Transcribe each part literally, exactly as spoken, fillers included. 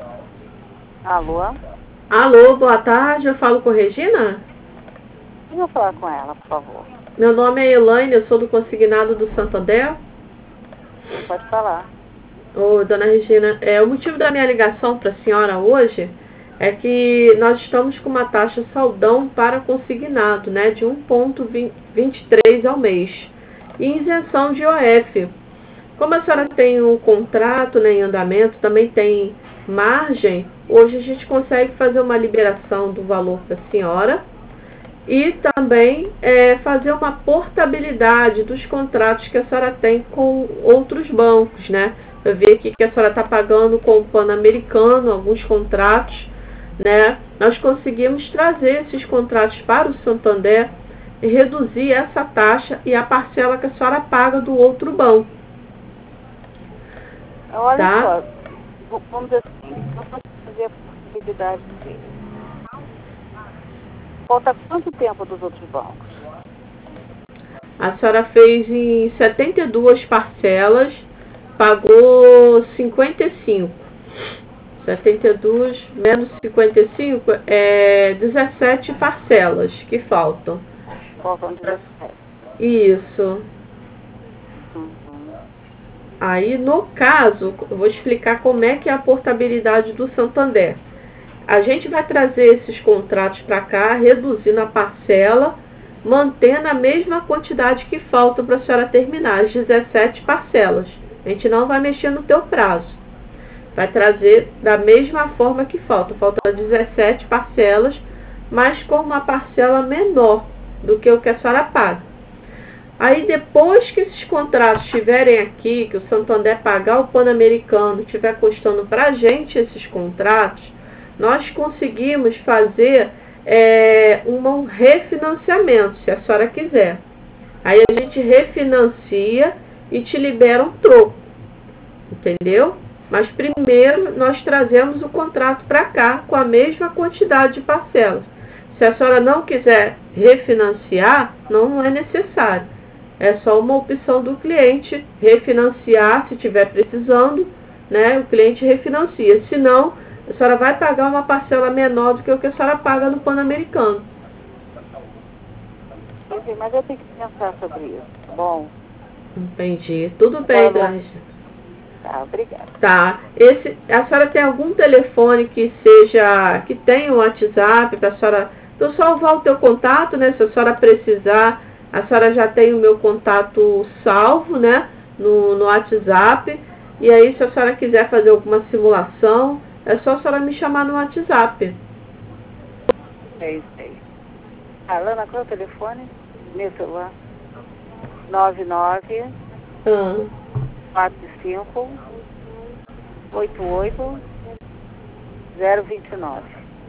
Alô? Alô, boa tarde, eu falo com Regina? Eu vou falar com ela, por favor. Meu nome é Elaine, eu sou do consignado do Santander. Pode falar. Ô, dona Regina, é, o motivo da minha ligação para a senhora hoje é que nós estamos com uma taxa saldão para consignado, né, de um vírgula vinte e três ao mês, e isenção de I O F. Como a senhora tem um contrato, né, em andamento, também tem margem, hoje a gente consegue fazer uma liberação do valor para a senhora e também é, fazer uma portabilidade dos contratos que a senhora tem com outros bancos, né? Eu vi aqui que a senhora está pagando com o Pan-Americano alguns contratos, né? Nós conseguimos trazer esses contratos para o Santander e reduzir essa taxa e a parcela que a senhora paga do outro banco. Olha Tá? só, vamos dizer assim, eu posso fazer a possibilidade de... Falta quanto tempo dos outros bancos? A senhora fez em setenta e duas parcelas, pagou cinquenta e cinco. setenta e dois menos cinquenta e cinco é dezessete parcelas que faltam. Faltam dezessete. Isso. Uhum. Aí, no caso, eu vou explicar como é que é a portabilidade do Santander. A gente vai trazer esses contratos para cá, reduzindo a parcela, mantendo a mesma quantidade que falta para a senhora terminar, as dezessete parcelas. A gente não vai mexer no teu prazo. Vai trazer da mesma forma que falta. Faltam dezessete parcelas, mas com uma parcela menor do que o que a senhora paga. Aí depois que esses contratos estiverem aqui, que o Santander pagar o Pan-Americano, estiver custando para a gente esses contratos, nós conseguimos fazer é, um refinanciamento, se a senhora quiser. Aí a gente refinancia e te libera um troco, entendeu? Mas primeiro nós trazemos o contrato para cá com a mesma quantidade de parcelas. Se a senhora não quiser refinanciar, não é necessário. É só uma opção do cliente refinanciar se estiver precisando, né? O cliente refinancia. Se não, a senhora vai pagar uma parcela menor do que o que a senhora paga no Pan-Americano. Enfim, mas eu tenho que pensar sobre isso. Bom. Entendi. Tudo bem, dona Regina. Tá, obrigada. Tá. Esse, a senhora tem algum telefone que seja, que tenha um WhatsApp para a senhora, eu salvar o teu contato, né? Se a senhora precisar, a senhora já tem o meu contato salvo, né? No, no WhatsApp. E aí, se a senhora quiser fazer alguma simulação, é só a senhora me chamar no WhatsApp. Sei, sei. Alana, qual é o telefone? Meu celular? nove nove Ah. quatro cinco oito oito zero dois nove.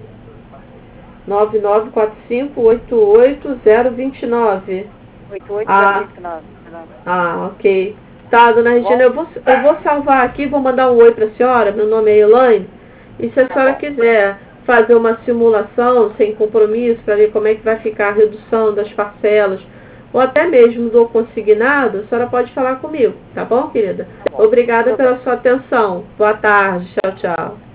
nove nove quatro cinco oito oito zero dois nove. oito oito Ah. zero dois nove. Ah, ok. Tá, dona Regina, eu vou, eu vou salvar aqui, vou mandar um oi para a senhora, meu nome é Elaine, e se a senhora quiser fazer uma simulação sem compromisso para ver como é que vai ficar a redução das parcelas, ou até mesmo do consignado, a senhora pode falar comigo, tá bom, querida? Obrigada pela sua atenção. Boa tarde, tchau, tchau.